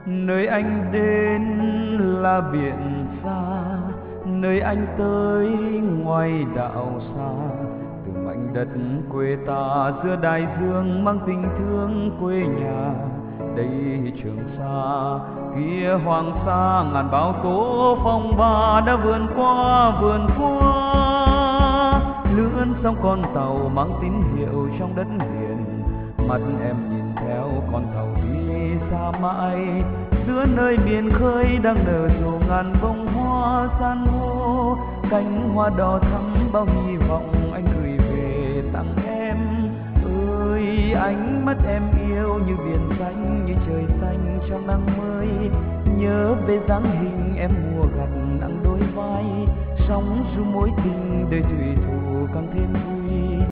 Nơi anh đến là biển xa, nơi anh tới ngoài đảo xa. Từ mảnh đất quê ta giữa đại dương mang tình thương quê nhà. Đây Trường Sa, kia Hoàng Sa, ngàn bão tố phong ba đã vượn qua. Lướn sóng con tàu mang tín hiệu trong đất liền. Mắt em nhìn theo con tàu đi xa mãi, giữa nơi biển khơi đang nở rộ ngàn bông hoa san hô. Cánh hoa đỏ thắm bao hy vọng anh gửi về tặng em. Ơi ánh mắt em yêu như biển xanh, như trời xanh trong nắng mới. Nhớ về dáng hình em mùa gặt nặng đôi vai, sóng du mối tình đời thủy thủ càng thêm vui.